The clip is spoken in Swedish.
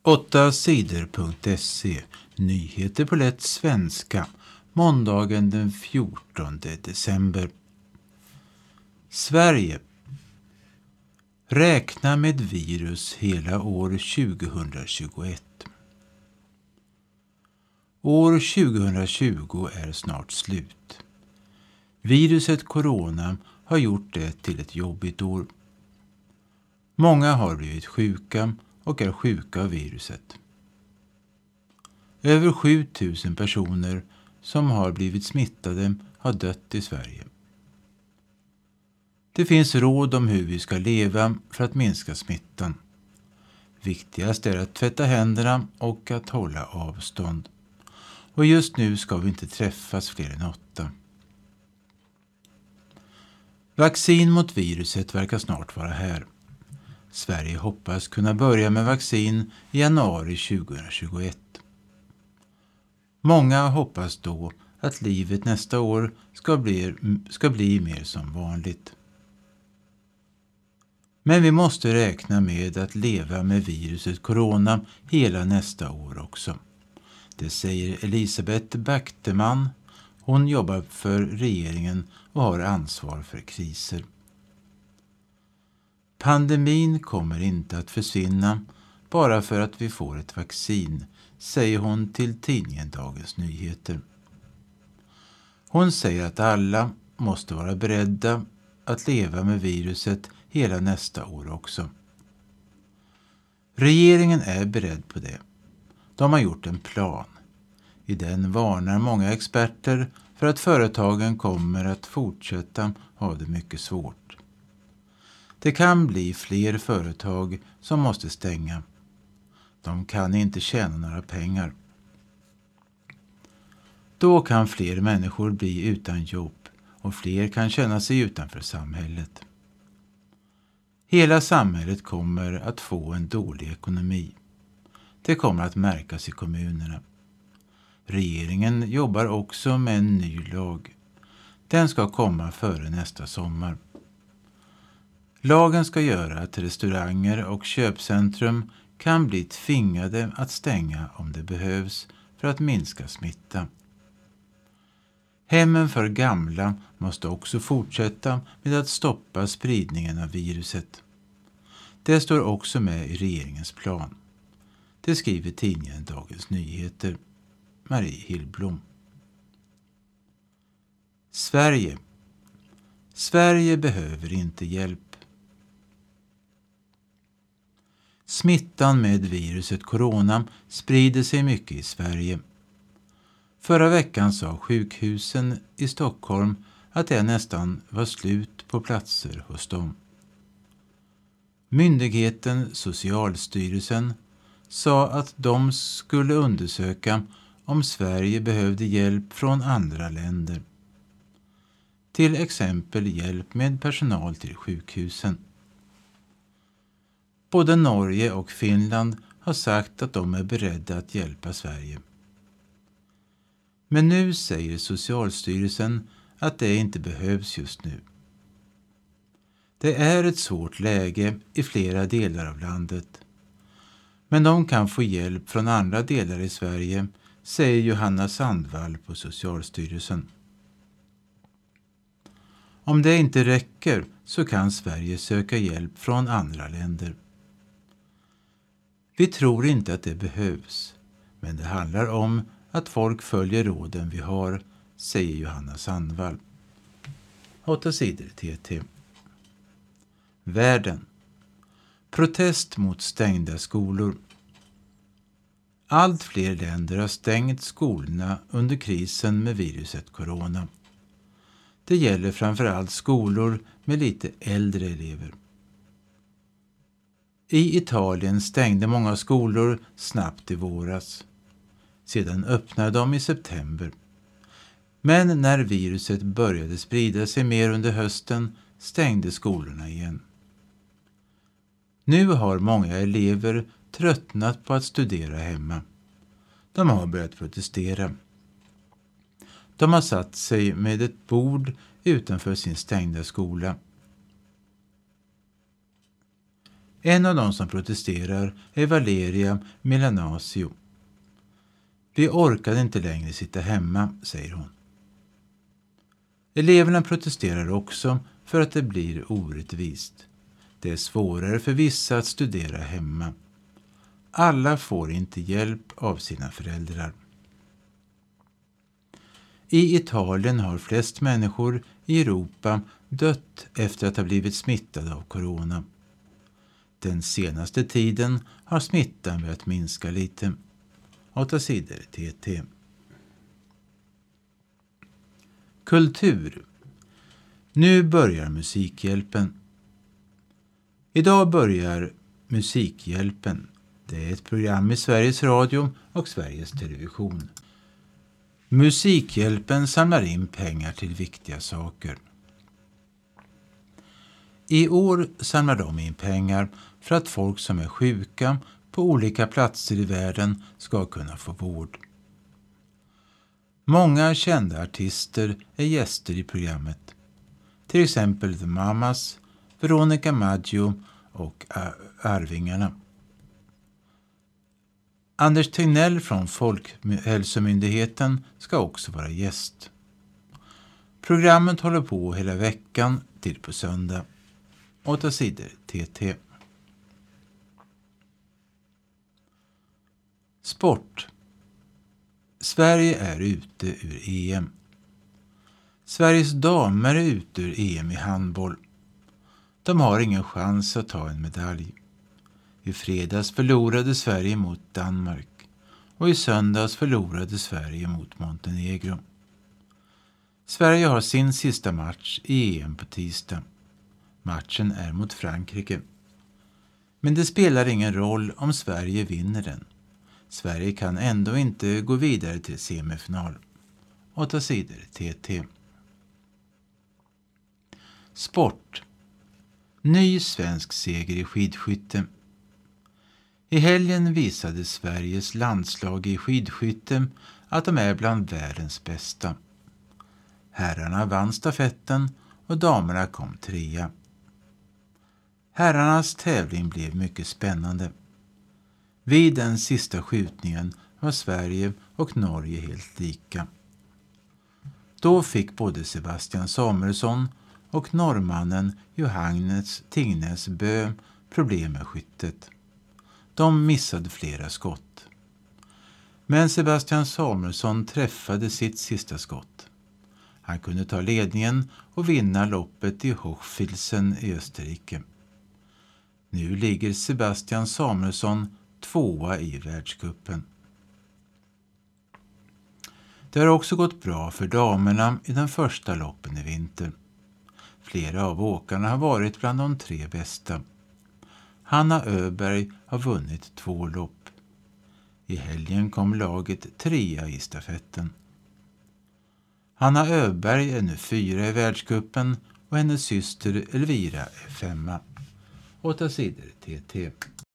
8sidor.se. Nyheter på lätt svenska. Måndagen den 14 december. Sverige. Räkna med virus hela år 2021. År 2020 är snart slut. Viruset corona har gjort det till ett jobbigt år. Många har blivit sjuka och är sjuka av viruset. Över 7000 personer som har blivit smittade har dött i Sverige. Det finns råd om hur vi ska leva för att minska smittan. Viktigast är att tvätta händerna och att hålla avstånd. Och just nu ska vi inte träffas fler än 8. Vaccin mot viruset verkar snart vara här. Sverige hoppas kunna börja med vaccin i januari 2021. Många hoppas då att livet nästa år ska bli mer som vanligt. Men vi måste räkna med att leva med viruset corona hela nästa år också. Det säger Elisabeth Backteman. Hon jobbar för regeringen och har ansvar för kriser. Pandemin kommer inte att försvinna bara för att vi får ett vaccin, säger hon till tidningen Dagens Nyheter. Hon säger att alla måste vara beredda att leva med viruset hela nästa år också. Regeringen är beredd på det. De har gjort en plan. I den varnar många experter för att företagen kommer att fortsätta ha det mycket svårt. Det kan bli fler företag som måste stänga. De kan inte tjäna några pengar. Då kan fler människor bli utan jobb och fler kan känna sig utanför samhället. Hela samhället kommer att få en dålig ekonomi. Det kommer att märkas i kommunerna. Regeringen jobbar också med en ny lag. Den ska komma före nästa sommar. Lagen ska göra att restauranger och köpcentrum kan bli tvingade att stänga om det behövs för att minska smitta. Hemmen för gamla måste också fortsätta med att stoppa spridningen av viruset. Det står också med i regeringens plan. Det skriver tidningen Dagens Nyheter. Marie Hillblom. Sverige. Sverige behöver inte hjälp. Smittan med viruset corona sprider sig mycket i Sverige. Förra veckan sa sjukhusen i Stockholm att det nästan var slut på platser hos dem. Myndigheten Socialstyrelsen sa att de skulle undersöka om Sverige behövde hjälp från andra länder. Till exempel hjälp med personal till sjukhusen. Både Norge och Finland har sagt att de är beredda att hjälpa Sverige. Men nu säger Socialstyrelsen att det inte behövs just nu. Det är ett svårt läge i flera delar av landet. Men de kan få hjälp från andra delar i Sverige, säger Johanna Sandvall på Socialstyrelsen. Om det inte räcker så kan Sverige söka hjälp från andra länder. Vi tror inte att det behövs, men det handlar om att folk följer råden vi har, säger Johanna Sandvall. 8 sidor TT. Världen. Protest mot stängda skolor. Allt fler länder har stängt skolorna under krisen med viruset corona. Det gäller framförallt skolor med lite äldre elever. I Italien stängde många skolor snabbt i våras. Sedan öppnade de i september. Men när viruset började sprida sig mer under hösten stängde skolorna igen. Nu har många elever tröttnat på att studera hemma. De har börjat protestera. De har satt sig med ett bord utanför sin stängda skola. En av de som protesterar är Valeria Melanasio. Vi orkade inte längre sitta hemma, säger hon. Eleverna protesterar också för att det blir orättvist. Det är svårare för vissa att studera hemma. Alla får inte hjälp av sina föräldrar. I Italien har flest människor i Europa dött efter att ha blivit smittade av corona. Den senaste tiden har smittan börjat minska lite. 8 sidor TT. Kultur. Nu börjar Musikhjälpen. Idag börjar Musikhjälpen. Det är ett program i Sveriges Radio och Sveriges Television. Musikhjälpen samlar in pengar till viktiga saker. I år samlar de in pengar för att folk som är sjuka på olika platser i världen ska kunna få vård. Många kända artister är gäster i programmet. Till exempel The Mamas, Veronica Maggio och Arvingarna. Anders Tegnell från Folkhälsomyndigheten ska också vara gäst. Programmet håller på hela veckan till på söndag. 8 sidor TT. Sport. Sverige är ute ur EM. Sveriges damer är ute ur EM i handboll. De har ingen chans att ta en medalj. I fredags förlorade Sverige mot Danmark och i söndags förlorade Sverige mot Montenegro. Sverige har sin sista match i EM på tisdag. Matchen är mot Frankrike. Men det spelar ingen roll om Sverige vinner den. Sverige kan ändå inte gå vidare till semifinal. 8 sidor TT. Sport. Ny svensk seger i skidskytte. I helgen visade Sveriges landslag i skidskytte att de är bland världens bästa. Herrarna vann stafetten och damerna kom 3. Herrarnas tävling blev mycket spännande. Vid den sista skjutningen var Sverige och Norge helt lika. Då fick både Sebastian Samuelsson och norrmannen Johannes Tingnes Bø problem med skyttet. De missade flera skott. Men Sebastian Samuelsson träffade sitt sista skott. Han kunde ta ledningen och vinna loppet i Hochfilzen i Österrike. Nu ligger Sebastian Samuelsson 2 i världscupen. Det har också gått bra för damerna i den första loppen i vinter. Flera av åkarna har varit bland de 3 bästa. Hanna Öberg har vunnit 2 lopp. I helgen kom laget 3 i stafetten. Hanna Öberg är nu 4 i världscupen och hennes syster Elvira är 5. 8 sidor TT.